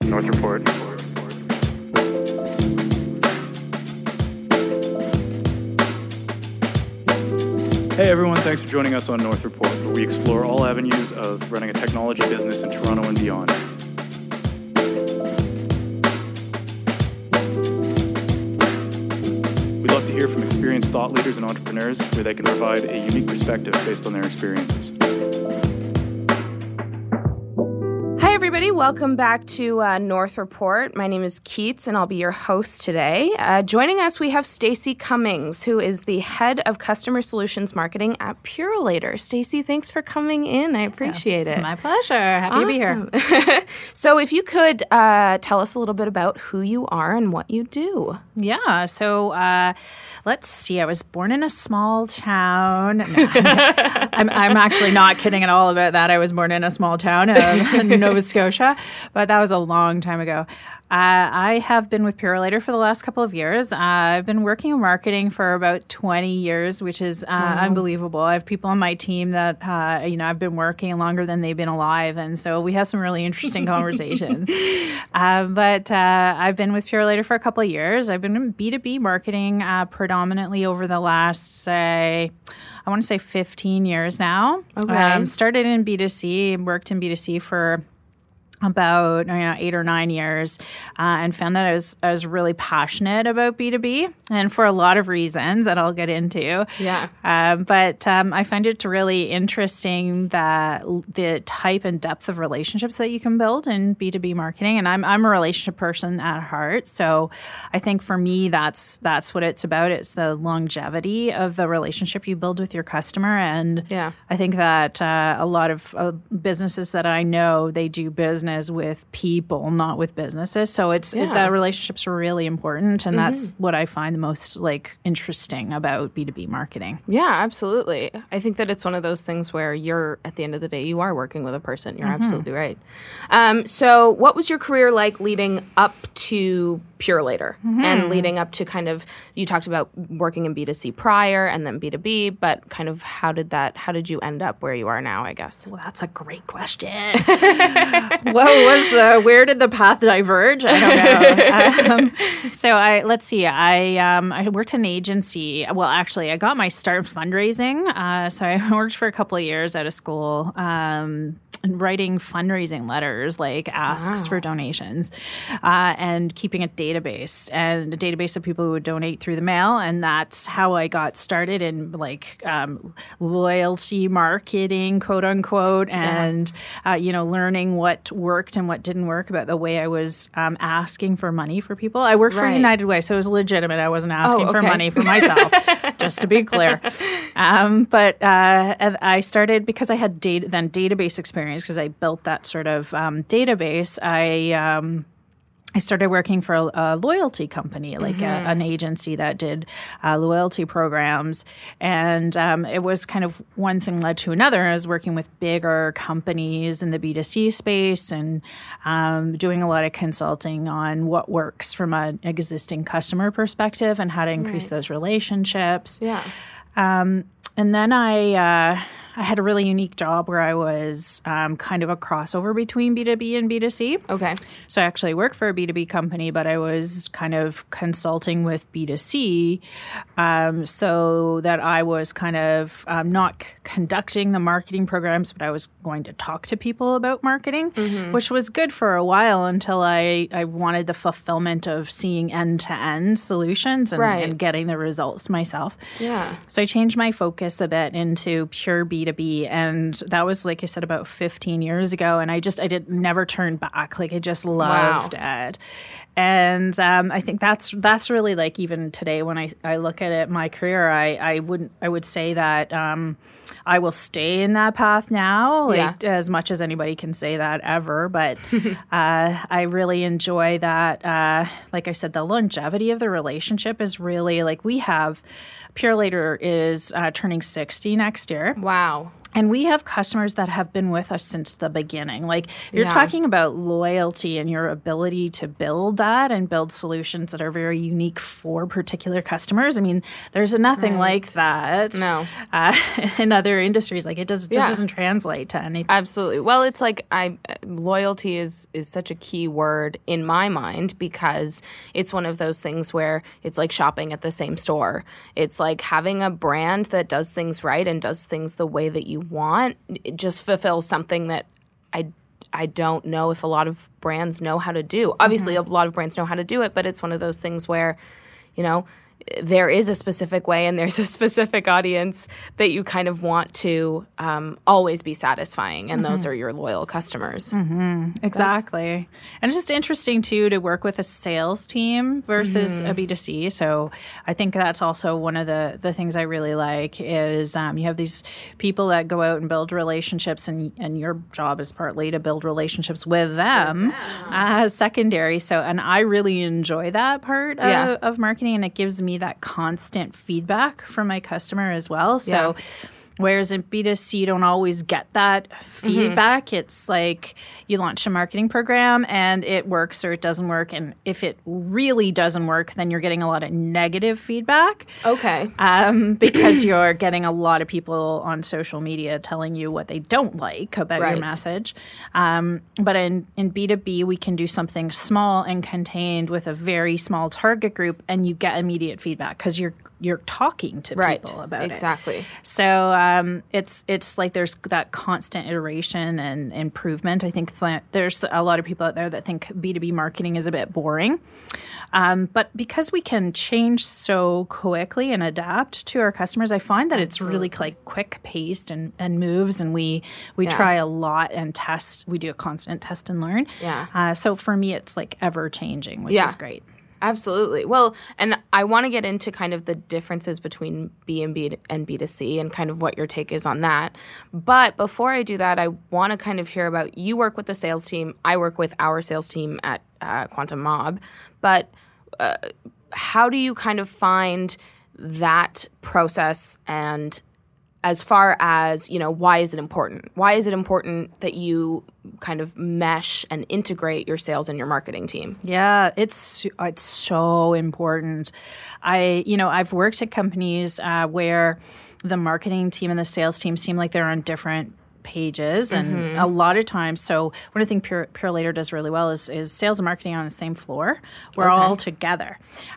North Report. Hey everyone, thanks for joining us on North Report, where we explore all avenues of running a technology business in Toronto and beyond. We'd love to hear from experienced thought leaders and entrepreneurs where they can provide a unique perspective based on their experiences. Hi everybody, welcome back to North Report. My name is Keats and I'll be your host today. Joining us we have Stacey Cummings, who is the head of customer solutions marketing at Purolator. Stacey, thanks for coming in. I appreciate it. It's my pleasure. Happy to be here. So if you could tell us a little bit about who you are and what you do. Yeah, so let's see. I was born in a small town. No, I'm actually not kidding at all about that. I was born in a small town in Nova Scotia, but that was a long time ago. I have been with Purolator for the last couple of years. I've been working in marketing for about 20 years, which is unbelievable. I have people on my team that, I've been working longer than they've been alive. And so we have some really interesting conversations. But I've been with Purolator for a couple of years. I've been in B2B marketing predominantly over the last, I want to say 15 years now. Okay. Started in B2C, worked in B2C for about 8 or 9 years, and found that I was really passionate about B2B, and for a lot of reasons that I'll get into. Yeah. But I find it really interesting that the type and depth of relationships that you can build in B2B marketing, and I'm a relationship person at heart, so I think for me that's what it's about. It's the longevity of the relationship you build with your customer, and I think that a lot of businesses that I know, they do business with people, not with businesses. So that relationship's really important, and that's what I find the most interesting about B2B marketing. Yeah, absolutely. I think that it's one of those things where at the end of the day, you are working with a person. You're absolutely right. So what was your career like leading up to Purolator and leading up to you talked about working in B2C prior and then B2B, but kind of how did you end up where you are now, I guess? Well, that's a great question. Where did the path diverge? I don't know. Let's see. I worked in an agency. Well, actually, I got my start in fundraising. So I worked for a couple of years out of school, writing fundraising letters, asks for donations, and keeping a database of people who would donate through the mail. And that's how I got started in loyalty marketing, quote unquote, and learning what worked and what didn't work about the way I was asking for money for people. I worked for United Way, so it was legitimate. I wasn't asking for money for myself, just to be clear. But I started because I had database experience, because I built that sort of database. I started working for a loyalty company, an agency that did loyalty programs. And it was kind of one thing led to another. I was working with bigger companies in the B2C space and doing a lot of consulting on what works from an existing customer perspective and how to increase those relationships. Yeah. And then I had a really unique job where I was kind of a crossover between B2B and B2C. Okay. So I actually work for a B2B company, but I was kind of consulting with B2C, so that I was kind of not conducting the marketing programs, but I was going to talk to people about marketing, which was good for a while until I wanted the fulfillment of seeing end-to-end solutions and getting the results myself. Yeah. So I changed my focus a bit into pure B2B, and that was, like I said, about 15 years ago, and I never turned back. I just loved it. And I think that's really even today when I look at it, my career, I would say that I will stay in that path now, as much as anybody can say that ever. But I really enjoy that. Like I said, the longevity of the relationship is really we have Purolator is turning 60 next year. Wow. And we have customers that have been with us since the beginning. Like, you're talking about loyalty and your ability to build that and build solutions that are very unique for particular customers. I mean, there's nothing like that in other industries. Like, it just doesn't translate to anything. Absolutely. Well, it's like loyalty is such a key word in my mind, because it's one of those things where it's like shopping at the same store. It's like having a brand that does things right and does things the way that you want. It just fulfills something that I don't know if a lot of brands know how to do. Obviously, a lot of brands know how to do it, but it's one of those things where, you know, there is a specific way and there's a specific audience that you kind of want to always be satisfying, and those are your loyal customers. Exactly. And it's just interesting, too, to work with a sales team versus a B2C. So I think that's also one of the things I really like is you have these people that go out and build relationships, and your job is partly to build relationships with them secondary. So, and I really enjoy that part of marketing, and it gives me that constant feedback from my customer as well. So whereas in B2C, you don't always get that feedback. It's like you launch a marketing program and it works or it doesn't work. And if it really doesn't work, then you're getting a lot of negative feedback. Okay. Because you're getting a lot of people on social media telling you what they don't like about your message. But in B2B, we can do something small and contained with a very small target group, and you get immediate feedback because you're talking to people about it. Exactly. So it's like there's that constant iteration and improvement. I think there's a lot of people out there that think B2B marketing is a bit boring. But because we can change so quickly and adapt to our customers, I find that it's really like quick paced and moves, and we try a lot and test. We do a constant test and learn. So for me, it's like ever changing, which is great. Absolutely. Well, and I want to get into kind of the differences between B2B and B2C and kind of what your take is on that. But before I do that, I want to kind of hear about, you work with the sales team. I work with our sales team at Quantum Mob. But how do you kind of find that process, and as far as, you know, why is it important? Why is it important that you kind of mesh and integrate your sales and your marketing team? Yeah, it's so important. I've worked at companies where the marketing team and the sales team seem like they're on different pages, and a lot of times, so one of the things Purolator does really well is sales and marketing on the same floor. We're all together.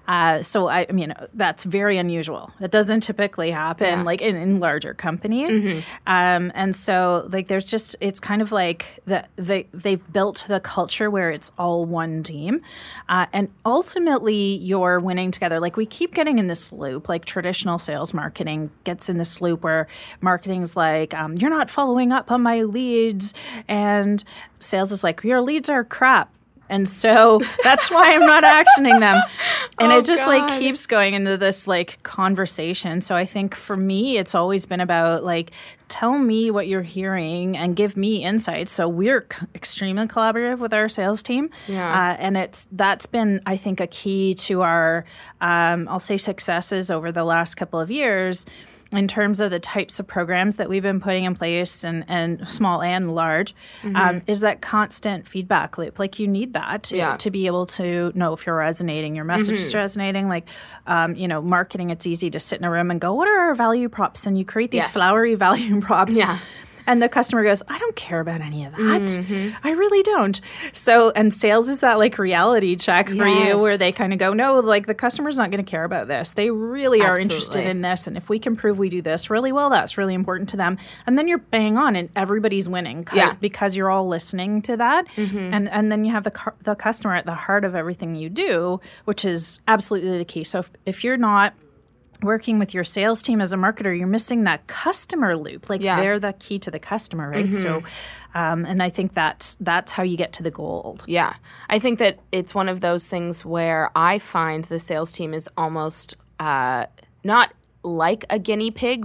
So I mean, that's very unusual. That doesn't typically happen like in larger companies. And so like there's just, it's kind of like they've built the culture where it's all one team. And ultimately you're winning together. Like we keep getting in this loop, like traditional sales marketing gets in this loop where marketing's like, you're not following up on my leads, and sales is like, your leads are crap, and so that's why I'm not actioning them. And it just like keeps going into this like conversation. So I think for me, it's always been about like, tell me what you're hearing and give me insights. So we're extremely collaborative with our sales team. And that's been, I think, a key to our, I'll say, successes over the last couple of years, in terms of the types of programs that we've been putting in place, and small and large, is that constant feedback loop. Like you need that to be able to know if you're resonating, your message is resonating. Like, marketing, it's easy to sit in a room and go, what are our value props? And you create these flowery value props. And the customer goes, I don't care about any of that. I really don't. So, and sales is that like reality check for you where they kind of go, no, like the customer's not going to care about this. They really are interested in this. And if we can prove we do this really well, that's really important to them. And then you're bang on and everybody's winning because you're all listening to that. And then you have the customer at the heart of everything you do, which is absolutely the key. So if you're not working with your sales team as a marketer, you're missing that customer loop. Like they're the key to the customer, right? So, and I think that's how you get to the gold. Yeah. I think that it's one of those things where I find the sales team is almost not like a guinea pig, but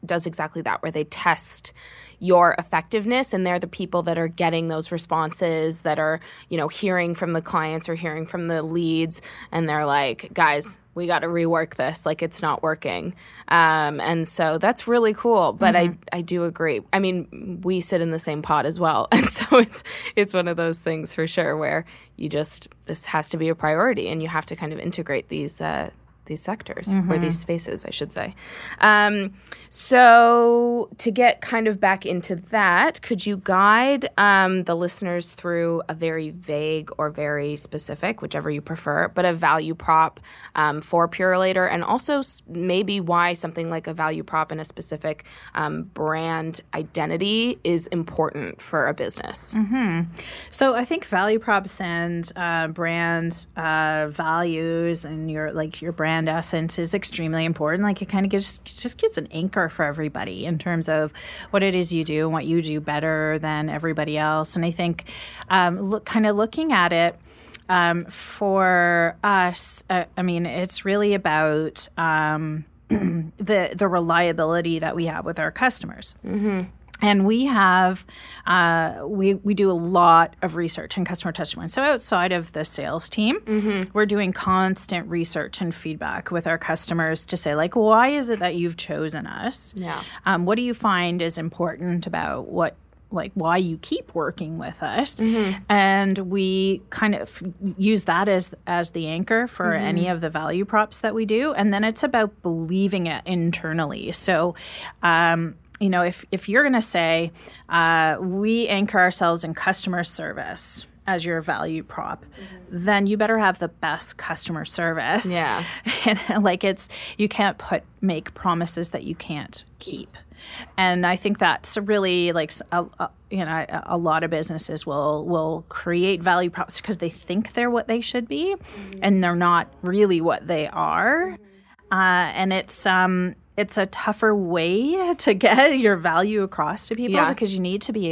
does exactly that, where they test your effectiveness, and they're the people that are getting those responses, that are, hearing from the clients or hearing from the leads, and they're like, guys, we got to rework this. Like, it's not working. And so that's really cool. But I do agree. I mean, we sit in the same pod as well. And so it's one of those things for sure where this has to be a priority, and you have to kind of integrate these sectors or these spaces, I should say. So to get kind of back into that, could you guide the listeners through a very vague or very specific, whichever you prefer, but a value prop for Purolator, and also maybe why something like a value prop and a specific brand identity is important for a business? So I think value props and brand values and your brand essence is extremely important. Like, it kind of just gives an anchor for everybody in terms of what it is you do and what you do better than everybody else. And I think looking at it for us, I mean, it's really about the reliability that we have with our customers. And we have, we do a lot of research and customer touch points. So outside of the sales team, we're doing constant research and feedback with our customers to say, like, why is it that you've chosen us? Yeah. What do you find is important about why you keep working with us? And we kind of use that as the anchor for any of the value props that we do. And then it's about believing it internally. So, if you're going to say, we anchor ourselves in customer service as your value prop, then you better have the best customer service. Yeah. And you can't make promises that you can't keep. And I think that's really a lot of businesses will create value props because they think they're what they should be, and they're not really what they are. And it's a tougher way to get your value across to people because you need to be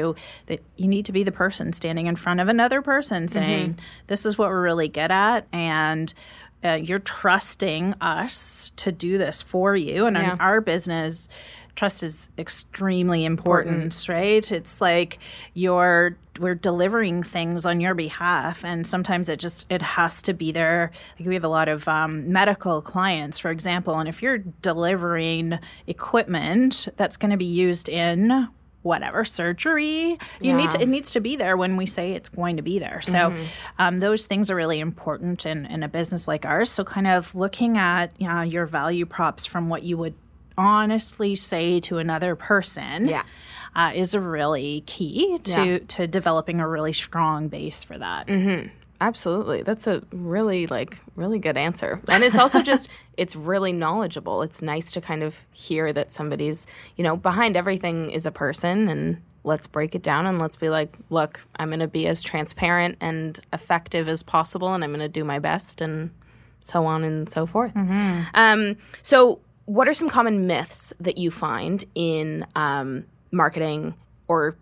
the person standing in front of another person saying, this is what we're really good at, and you're trusting us to do this for you. And in our business, trust is extremely important, right? It's like we're delivering things on your behalf, and sometimes it has to be there. Like, we have a lot of medical clients, for example, and if you're delivering equipment that's going to be used in whatever surgery, it needs to be there when we say it's going to be there. So those things are really important in a business like ours. So kind of looking at your value props from what you would honestly say to another person is a really key to developing a really strong base for that. Absolutely. That's a really good answer. And it's also it's really knowledgeable. It's nice to kind of hear that somebody's, behind everything is a person, and let's break it down and let's be like, look, I'm going to be as transparent and effective as possible, and I'm going to do my best, and so on and so forth. So what are some common myths that you find in marketing or,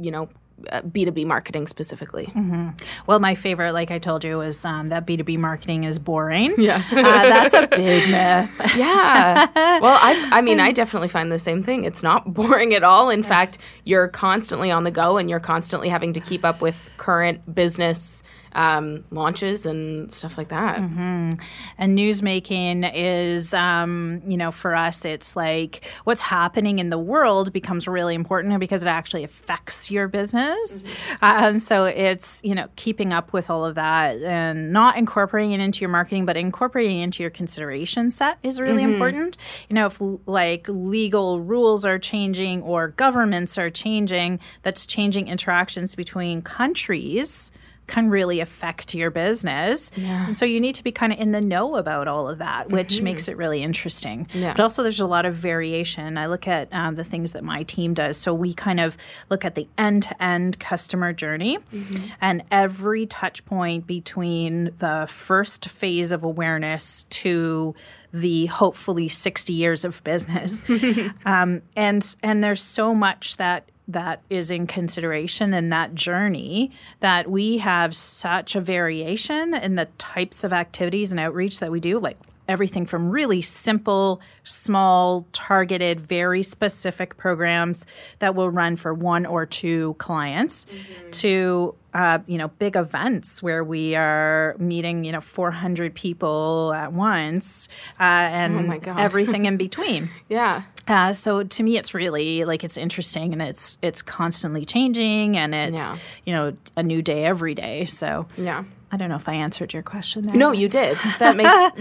B2B marketing specifically? Well, my favorite, like I told you, is that B2B marketing is boring. Yeah. That's a big myth. Yeah. Well, I definitely find the same thing. It's not boring at all. In fact, you're constantly on the go, and you're constantly having to keep up with current business launches and stuff like that. And newsmaking is, for us, it's like what's happening in the world becomes really important because it actually affects your business. So it's, keeping up with all of that and not incorporating it into your marketing, but incorporating it into your consideration set is really important. If legal rules are changing or governments are changing, that's changing interactions between countries, can really affect your business. Yeah. And so you need to be kind of in the know about all of that, which makes it really interesting. Yeah. But also there's a lot of variation. I look at the things that my team does. So we kind of look at the end-to-end customer journey and every touch point between the first phase of awareness to the hopefully 60 years of business. And there's so much that is in consideration in that journey that we have such a variation in the types of activities and outreach that we do. Like everything from really simple, small, targeted, very specific programs that will run for 1 or 2 clients to big events where we are meeting, 400 people at once and everything in between. Yeah. So to me, it's really it's interesting, and it's constantly changing, and it's, a new day every day. So yeah. I don't know if I answered your question there. No, you did. That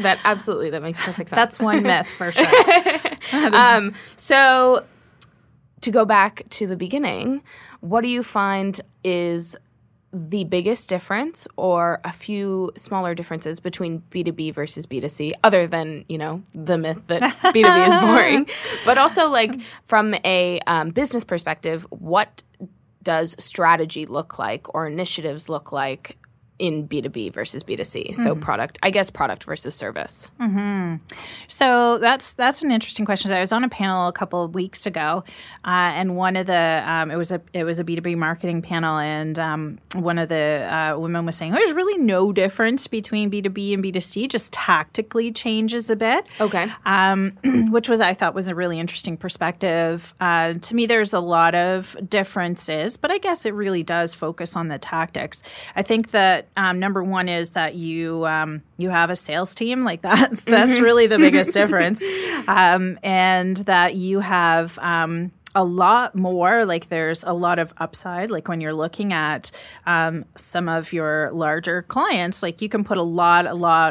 makes perfect sense. That's one myth for sure. So to go back to the beginning, what do you find is the biggest difference, or a few smaller differences between B2B versus B2C, other than, the myth that B2B is boring, but also from a business perspective, what does strategy look like or initiatives look like in B2B versus B2C? So product versus service. Mm-hmm. So that's an interesting question. I was on a panel a couple of weeks ago, and one of the it was a B2B marketing panel, and one of the women was saying there's really no difference between B2B and B2C, just tactically changes a bit. Okay. Which I thought was a really interesting perspective. To me, there's a lot of differences, but I guess it really does focus on the tactics. I think that number one is that you have a sales team. That's really the biggest difference, and that you have a lot more, there's a lot of upside. When you're looking at some of your larger clients, you can put a lot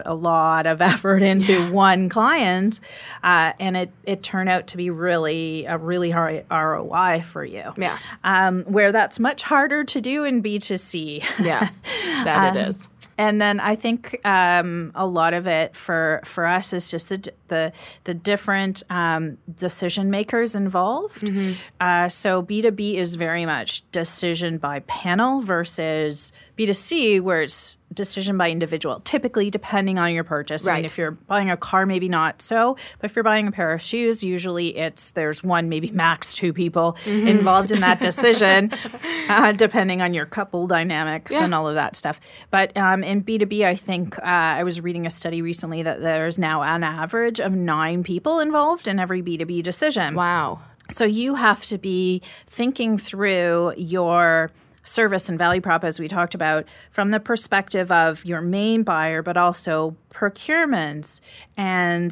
of effort into one client, and it turned out to be a really high ROI for you. Yeah. Where that's much harder to do in B2C. Yeah, that it is. And then I think a lot of it for us is just the different decision makers involved. Mm-hmm. So B2B is very much decision by panel versus B2C, where it's decision by individual, typically depending on your purchase. Right. I mean, if you're buying a car, maybe not so, but if you're buying a pair of shoes, usually there's one, maybe max 2 people involved in that decision, depending on your couple dynamics and all of that stuff. But in B2B, I think I was reading a study recently that there's now an average of 9 people involved in every B2B decision. Wow. So you have to be thinking through your service and value prop, as we talked about, from the perspective of your main buyer, but also procurements and,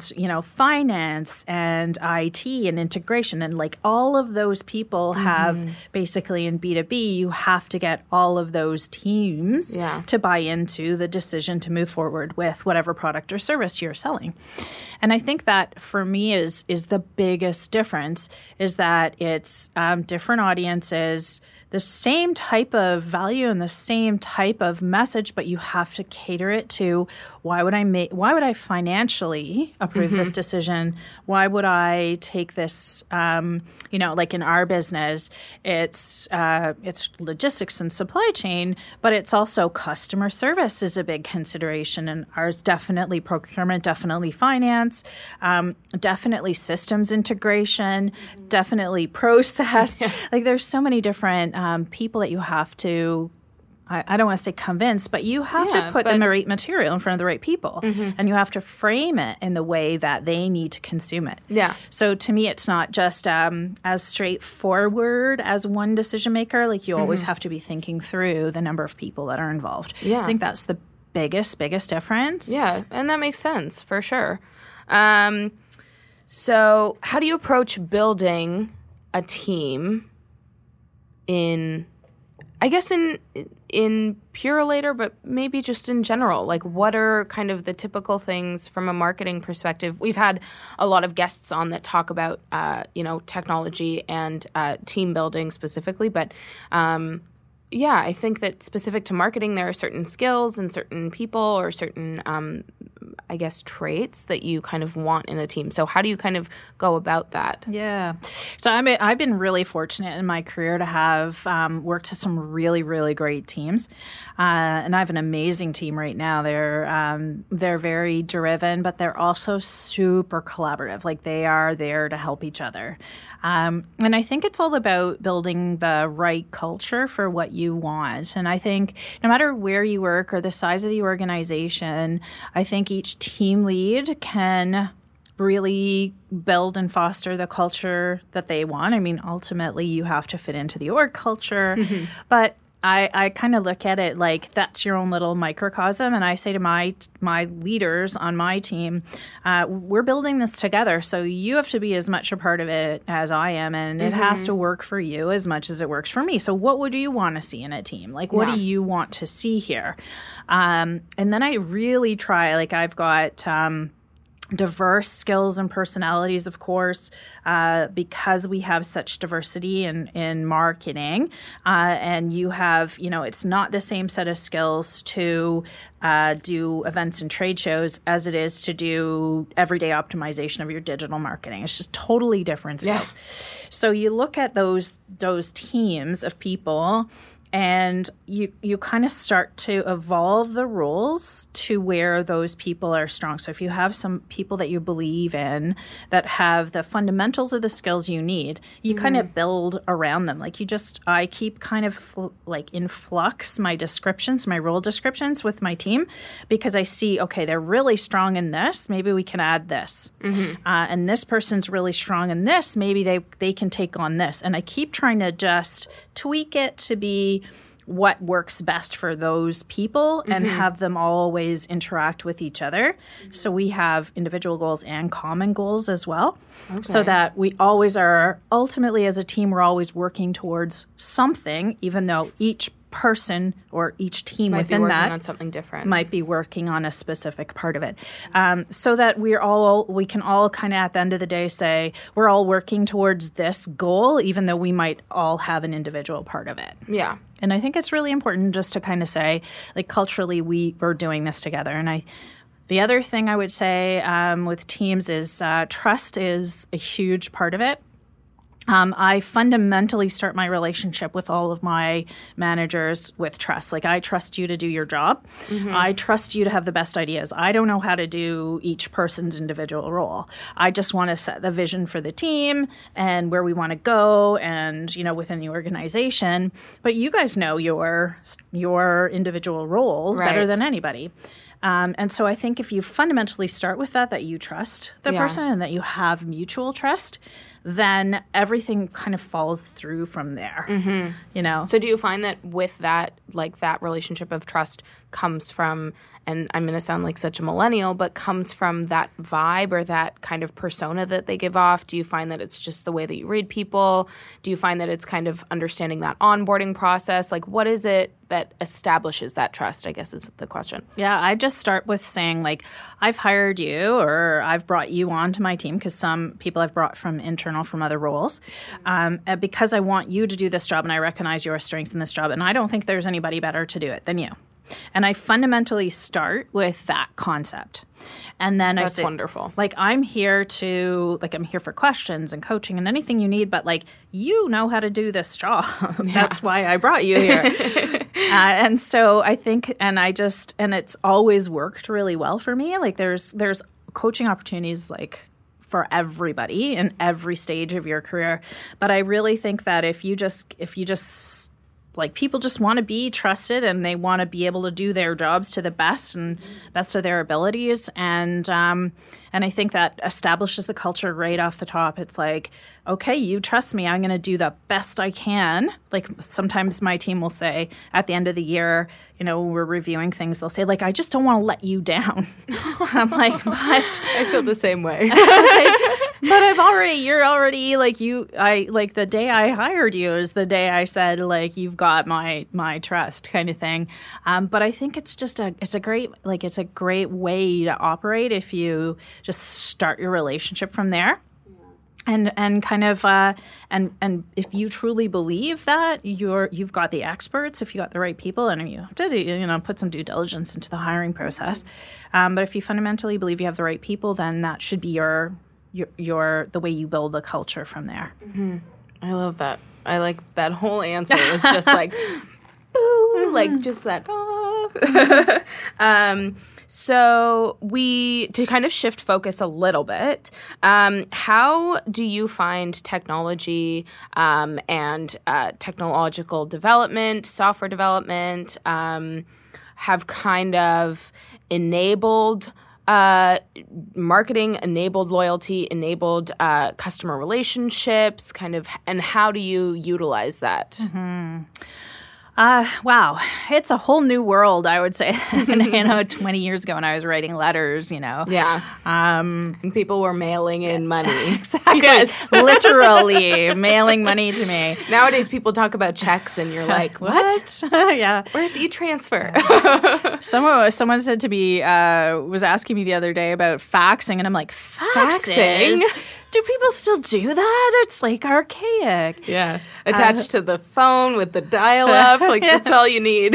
finance and IT and integration. And all of those people have basically in B2B, you have to get all of those teams to buy into the decision to move forward with whatever product or service you're selling. And I think that for me is the biggest difference, is that it's different audiences, the same type of value and the same type of message, but you have to cater it to why would I financially approve this decision? Why would I take this? In our business, it's logistics and supply chain, but it's also customer service is a big consideration, and ours definitely procurement, definitely finance, definitely systems integration, definitely process. Yeah. There's so many different people that you have to, I don't want to say convince, but you have to put the right material in front of the right people. And you have to frame it in the way that they need to consume it. Yeah. So to me, it's not just as straightforward as one decision maker. You always have to be thinking through the number of people that are involved. Yeah. I think that's the biggest difference. Yeah, and that makes sense for sure. So how do you approach building a team in Purolator, but maybe just in general? What are kind of the typical things from a marketing perspective? We've had a lot of guests on that talk about, technology and team building specifically, but I think that specific to marketing, there are certain skills and certain people or certain, traits that you kind of want in a team. So how do you kind of go about that? Yeah. So I've been really fortunate in my career to have worked with some really, really great teams. And I have an amazing team right now. They're very driven, but they're also super collaborative. They are there to help each other. And I think it's all about building the right culture for what you want. And I think no matter where you work or the size of the organization, I think each each team lead can really build and foster the culture that they want. I mean, ultimately, you have to fit into the org culture, but I kind of look at it like that's your own little microcosm. And I say to my leaders on my team, we're building this together. So you have to be as much a part of it as I am. And it has to work for you as much as it works for me. So what would you want to see in a team? Like, what do you want to see here? And then I really try, like I've got diverse skills and personalities, of course, because we have such diversity in marketing. And you have, it's not the same set of skills to do events and trade shows as it is to do everyday optimization of your digital marketing. It's just totally different skills. Yeah. So you look at those teams of people, and you kind of start to evolve the roles to where those people are strong. So if you have some people that you believe in that have the fundamentals of the skills you need, you kind of build around them. Like I keep kind of like in flux my descriptions, my role descriptions with my team, because I see, okay, they're really strong in this. Maybe we can add this. And this person's really strong in this. Maybe they can take on this. And I keep trying to just tweak it to be what works best for those people and have them always interact with each other. So we have individual goals and common goals as well. Okay. So that we always are, ultimately as a team, we're always working towards something, even though each person or each team might within be working that on something different. Might be working on a specific part of it. So that we can all kind of at the end of the day say we're all working towards this goal, even though we might all have an individual part of it. Yeah. And I think it's really important just to kind of say, like, culturally, we're doing this together. And the other thing I would say with teams is trust is a huge part of it. I fundamentally start my relationship with all of my managers with trust. Like, I trust you to do your job. I trust you to have the best ideas. I don't know how to do each person's individual role. I just want to set the vision for the team and where we want to go and, within the organization. But you guys know your individual roles better than anybody. And so I think if you fundamentally start with that you trust the person and that you have mutual trust, then everything kind of falls through from there, So do you find that with that, like that relationship of trust comes from, and I'm going to sound like such a millennial, but comes from that vibe or that kind of persona that they give off? Do you find that it's just the way that you read people? Do you find that it's kind of understanding that onboarding process? Like, what is it that establishes that trust, I guess is the question. Yeah, I just start with saying, like, I've hired you or I've brought you onto my team, because some people I've brought from other roles, because I want you to do this job and I recognize your strengths in this job, and I don't think there's anybody better to do it than you. And I fundamentally start with that concept. And then That's I say, wonderful. Like, I'm here for questions and coaching and anything you need, but like, you know how to do this job. That's why I brought you here. And so I think, and it's always worked really well for me. Like, there's coaching opportunities, like, for everybody in every stage of your career. But I really think that if you just like, people just want to be trusted and they want to be able to do their jobs to the best of their abilities. And I think that establishes the culture right off the top. It's like, okay, you trust me. I'm going to do the best I can. Like, sometimes my team will say at the end of the year, we're reviewing things. They'll say, like, I just don't want to let you down. I'm like, but I feel the same way. But you're already the day I hired you is the day I said, like, you've got my trust, kind of thing. But I think it's just it's a great way to operate if you just start your relationship from there. And kind of and if you truly believe that you've got the experts, if you got the right people, and you have to put some due diligence into the hiring process. But if you fundamentally believe you have the right people, then that should be your the way you build the culture from there. Mm-hmm. I love that. I like that whole answer. It's just like, boo, like just that. So to kind of shift focus a little bit, how do you find technology and technological development, software development have kind of enabled marketing enabled loyalty, enabled customer relationships, kind of, and how do you utilize that? Wow. It's a whole new world, I would say. 20 years ago when I was writing letters, Yeah. And people were mailing in money. Exactly. Yes. Literally mailing money to me. Nowadays, people talk about checks and you're like, what? Yeah. Where's e-transfer? Someone said to me, was asking me the other day about faxing, and I'm like, faxing? Do people still do that? It's like archaic. Yeah. Attached to the phone with the dial-up. Like, that's all you need.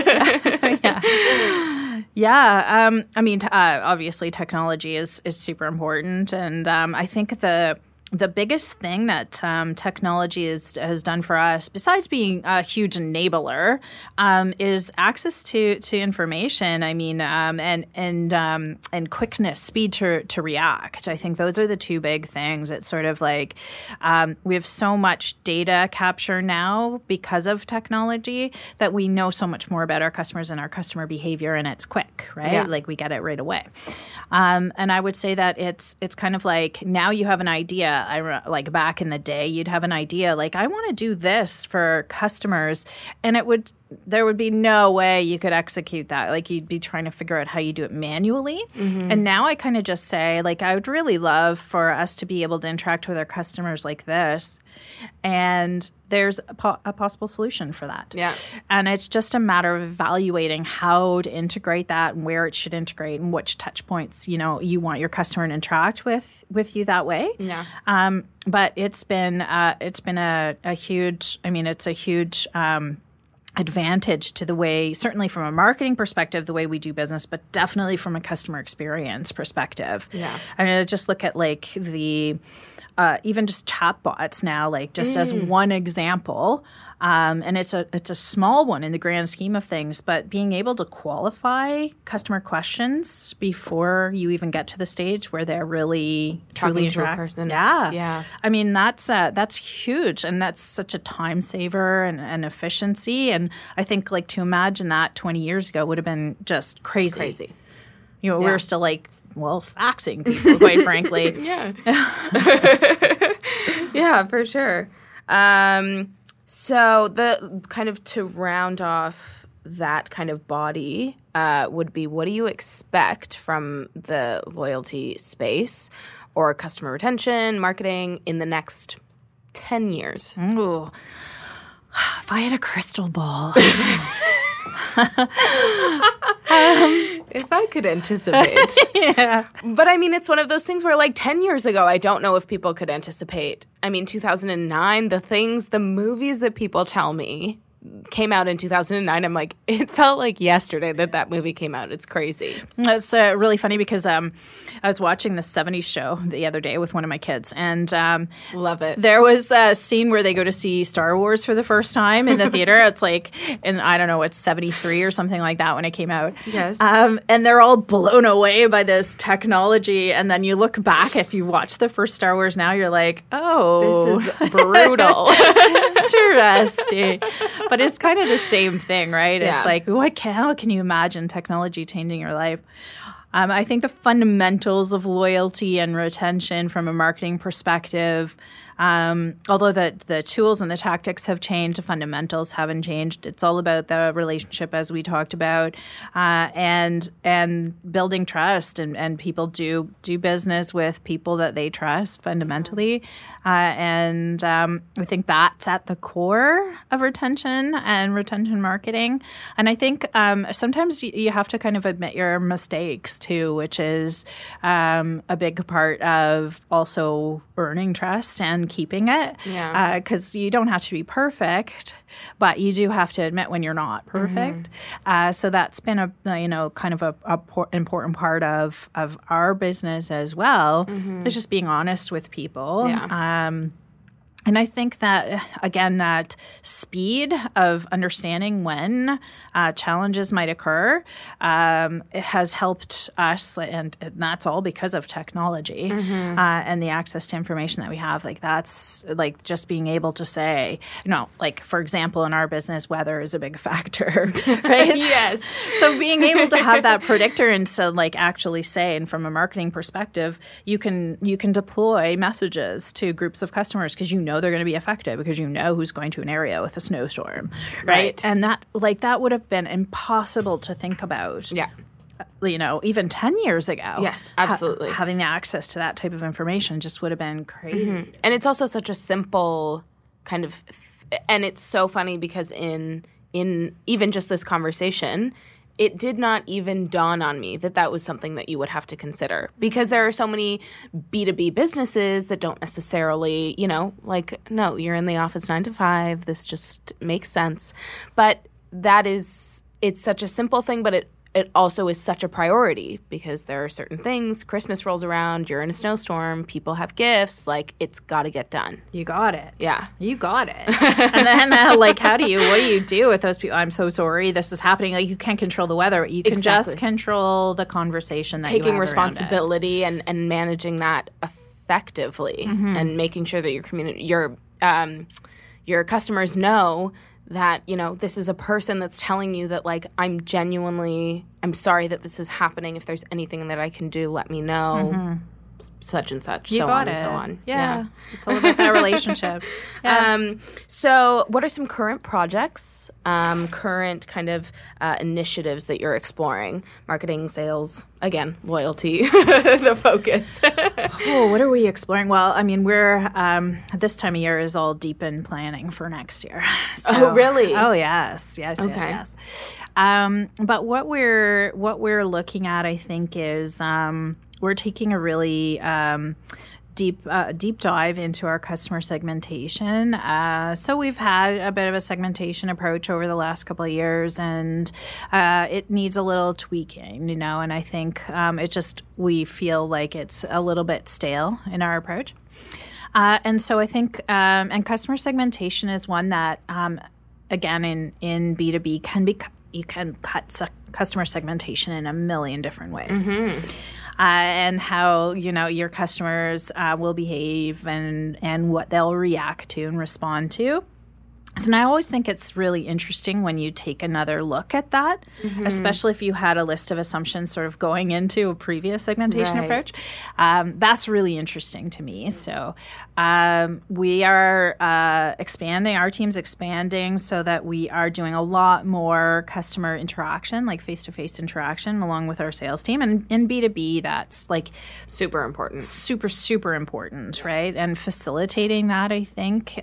Yeah. I mean, obviously technology is super important. And I think the biggest thing that technology has done for us, besides being a huge enabler, is access to information. I mean, and quickness, speed to react. I think those are the two big things. It's sort of like we have so much data capture now because of technology that we know so much more about our customers and our customer behavior, and it's quick, right? Yeah. Like we get it right away. And I would say that it's kind of like now you have an idea. Like back in the day, you'd have an idea like, I want to do this for customers, and there would be no way you could execute that. Like you'd be trying to figure out how you do it manually. Mm-hmm. And now I kind of just say, like, I would really love for us to be able to interact with our customers like this. And there's a possible solution for that. Yeah. And it's just a matter of evaluating how to integrate that and where it should integrate and which touch points, you want your customer to interact with you that way. Yeah. But it's been a huge, it's a huge advantage to the way, certainly from a marketing perspective, the way we do business, but definitely from a customer experience perspective. Yeah. I mean, just look at like the even just chatbots now, like just as one example. And it's a small one in the grand scheme of things, but being able to qualify customer questions before you even get to the stage where they're really truly interacting. Yeah. I mean, that's huge, and that's such a time saver and efficiency. And I think like to imagine that 20 years ago would have been just crazy. We were still like, faxing people, quite frankly. Yeah. Yeah, for sure. So the kind of to round off that kind of body would be, what do you expect from the loyalty space or customer retention, marketing in the next 10 years? Ooh. If I had a crystal ball. If I could anticipate. Yeah. But I mean, it's one of those things where like 10 years ago, I don't know if people could anticipate. I mean, 2009, the movies that people tell me came out in 2009. I'm like, it felt like yesterday that movie came out. It's crazy. That's really funny because I was watching the 70s show the other day with one of my kids, and love it. There was a scene where they go to see Star Wars for the first time in the theater. It's like, and I don't know, it's 73 or something like that when it came out. Yes. And they're all blown away by this technology. And then you look back, if you watch the first Star Wars now, you're like, oh. This is brutal. Interesting. But it's kind of the same thing, right? Yeah. It's like, how can you imagine technology changing your life? I think the fundamentals of loyalty and retention from a marketing perspective, although the tools and the tactics have changed, the fundamentals haven't changed. It's all about the relationship, as we talked about, and building trust, and people do business with people that they trust fundamentally. And I think that's at the core of retention and retention marketing. And I think sometimes you have to kind of admit your mistakes too, which is a big part of also earning trust and keeping it. Yeah. Because you don't have to be perfect, but you do have to admit when you're not perfect. Mm-hmm. So that's been a kind of a important part of our business as well. Mm-hmm. It's just being honest with people. Yeah. And I think that, again, that speed of understanding when challenges might occur it has helped us, and that's all because of technology and the access to information that we have. Like, that's like just being able to say, like, for example, in our business, weather is a big factor, right? Yes. So being able to have that predictor and to like actually say, and from a marketing perspective, you can deploy messages to groups of customers because they're going to be affected because who's going to an area with a snowstorm, right? And that would have been impossible to think about. Yeah. Even 10 years ago. Yes, absolutely. Having the access to that type of information just would have been crazy. And it's also such a simple kind of and it's so funny because in even just this conversation, it did not even dawn on me that was something that you would have to consider, because there are so many B2B businesses that don't necessarily, no, you're in the office 9 to 5. This just makes sense. But it's such a simple thing, but it also is such a priority because there are certain things. Christmas rolls around, you're in a snowstorm, people have gifts, like it's got to get done. You got it. Yeah. You got it. And then what do you do with those people? I'm so sorry this is happening. Like, you can't control the weather. You can just control the conversation that taking you have responsibility and managing that effectively and making sure that your customers know that, this is a person that's telling you that, like, I'm sorry that this is happening. If there's anything that I can do, let me know. Such and such, so on and so on. Yeah. It's all about that relationship. Yeah. So what are some current projects, current kind of initiatives that you're exploring? Marketing, sales, again, loyalty, the focus. What are we exploring? Well, I mean, we're this time of year is all deep in planning for next year. So, oh, really? Oh, yes. Yes. But what we're looking at, I think, is we're taking a really deep dive into our customer segmentation. So we've had a bit of a segmentation approach over the last couple of years, and it needs a little tweaking, and I think we feel like it's a little bit stale in our approach. And so I think, and customer segmentation is one that, again, in B2B you can cut customer segmentation in a million different ways. And how, your customers will behave and what they'll react to and respond to. So, and I always think it's really interesting when you take another look at that, especially if you had a list of assumptions sort of going into a previous segmentation approach. That's really interesting to me. So we are expanding, our team's expanding so that we are doing a lot more customer interaction, like face-to-face interaction along with our sales team. And in B2B, that's like super important. Super, super important, right? And facilitating that, I think,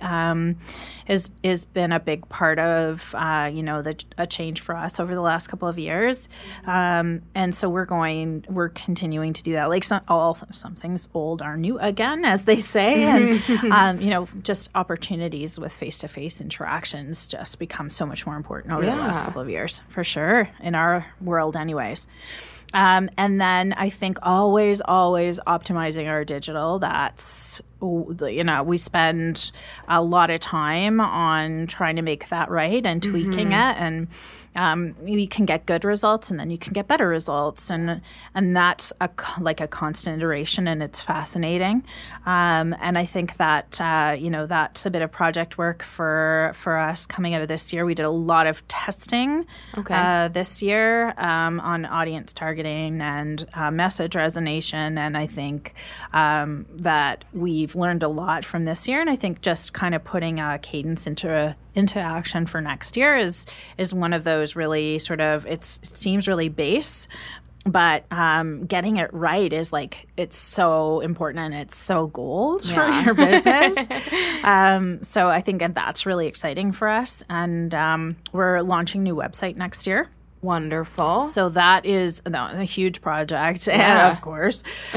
is been a big part of a change for us over the last couple of years, and so we're continuing to do that. Like some things old are new again, as they say, and just opportunities with face-to-face interactions just become so much more important over the last couple of years, for sure, in our world, anyways. And then I think always optimizing our digital. That's, we spend a lot of time on trying to make that right and tweaking it. And you can get good results and then you can get better results. And that's like a constant iteration, and it's fascinating. And I think that, that's a bit of project work for us coming out of this year. We did a lot of testing this year on audience targeting and message resonation. And I think that we've learned a lot from this year. And I think just kind of putting a cadence into action for next year is one of those really sort of, it seems really base, but getting it right is like, it's so important and it's so gold for your business. So I think that's really exciting for us. And we're launching a new website next year. Wonderful. So that is a huge project, of course. So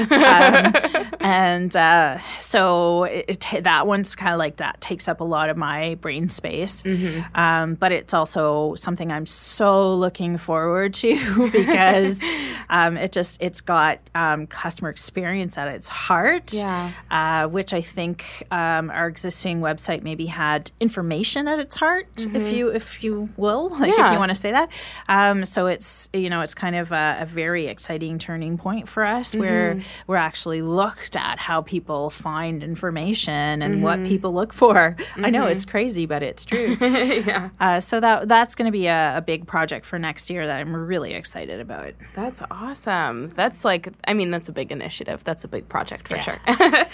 that one's kind of like that takes up a lot of my brain space. But it's also something I'm so looking forward to because it's got customer experience at its heart, which I think our existing website maybe had information at its heart, if you will, if you want to say that. So it's kind of a very exciting turning point for us where we're actually looked at how people find information and what people look for. I know it's crazy, but it's true. So that's going to be a big project for next year that I'm really excited about. That's awesome. That's that's a big initiative. That's a big project for sure.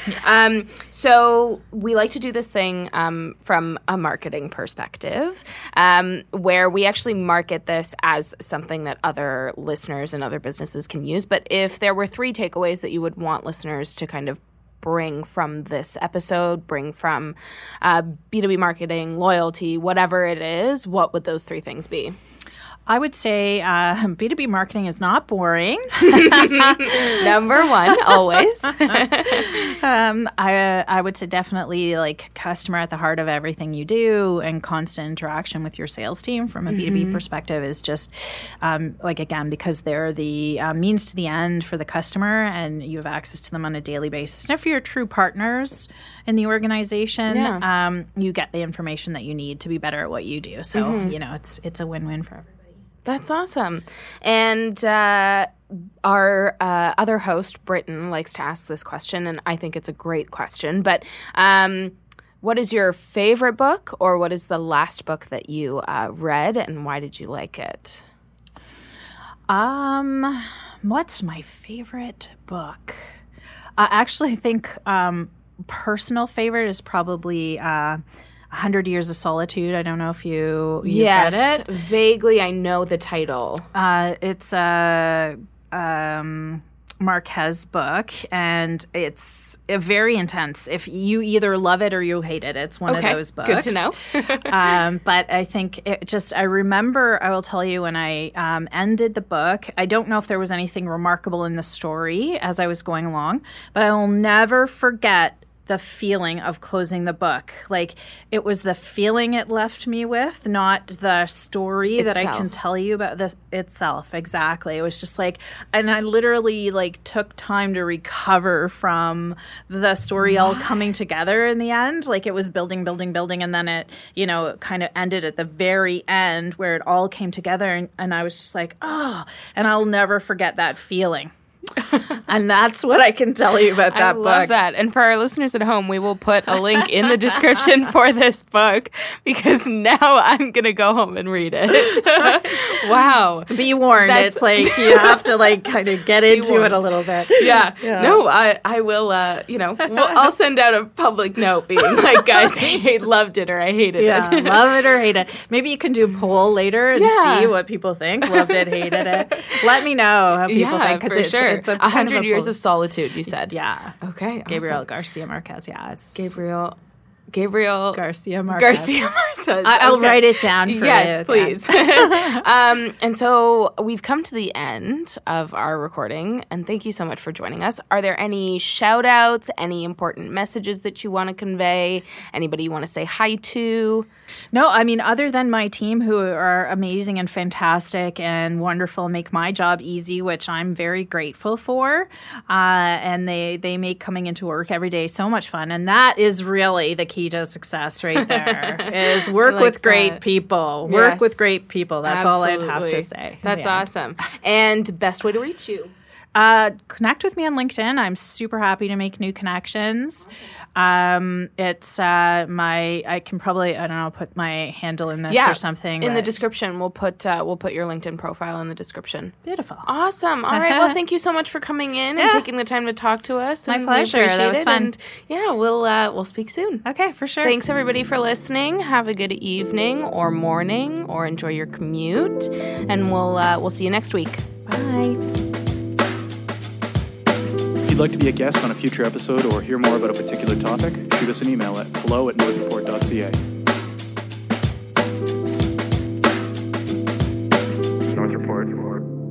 So we like to do this thing from a marketing perspective where we actually market this as something that other listeners and other businesses can use. But if there were 3 takeaways that you would want listeners to kind of bring from this episode, bring from B2B marketing, loyalty, whatever it is, what would those 3 things be? I would say B2B marketing is not boring. Number 1, always. I would say definitely like customer at the heart of everything you do and constant interaction with your sales team from a B2B perspective is just again, because they're the means to the end for the customer and you have access to them on a daily basis. And if you're true partners in the organization, you get the information that you need to be better at what you do. So, it's a win-win for everybody. That's awesome. And our other host, Britton, likes to ask this question, and I think it's a great question. But what is your favorite book, or what is the last book that you read, and why did you like it? What's my favorite book? I actually think personal favorite is probably 100 Years of Solitude. I don't know if you've read it. Vaguely, I know the title. It's a Marquez book, and it's very intense. If you either love it or you hate it, it's one of those books. Good to know. But I think I remember, I will tell you, when I ended the book, I don't know if there was anything remarkable in the story as I was going along, but I will never forget the feeling of closing the book. Like, it was the feeling it left me with, not the story that I can tell you about this itself. Exactly. It was just like, and I literally took time to recover from the story all coming together in the end. Like, it was building, and then it, kind of ended at the very end where it all came together. And I was just like, oh, and I'll never forget that feeling. And that's what I can tell you about that book. I love that. And for our listeners at home, we will put a link in the description for this book because now I'm going to go home and read it. Wow. Be warned. It's like you have to kind of get into it a little bit. Yeah. No, I will, I'll send out a public note being like, guys, I loved it or I hated it. Love it or hate it. Maybe you can do a poll later and see what people think. Loved it, hated it. Let me know how people think because it's sure. It's 100 Years of Solitude, you said. Yeah. Okay. Gabriel awesome. Garcia Marquez. Yeah. It's Gabriel Garcia Marquez. I'll write it down for you. Yes, please. And so we've come to the end of our recording, and thank you so much for joining us. Are there any shout outs, any important messages that you want to convey? Anybody you want to say hi to? No, I mean, other than my team who are amazing and fantastic and wonderful, make my job easy, which I'm very grateful for. And they make coming into work every day so much fun. And that is really the key to success right there, is work with great people. Work with great people. That's Absolutely. all I'd have to say. That's awesome. And best way to reach you? Connect with me on LinkedIn. I'm super happy to make new connections. It's I can probably, I don't know, put my handle in this or something. In the description, we'll put your LinkedIn profile in the description. Beautiful. Awesome. All right. Well, thank you so much for coming in and taking the time to talk to us. My pleasure. That was fun. And we'll speak soon. Okay, for sure. Thanks everybody for listening. Have a good evening or morning or enjoy your commute. And we'll see you next week. Bye. If you'd like to be a guest on a future episode or hear more about a particular topic, shoot us an email at hello@northreport.ca. North Report. or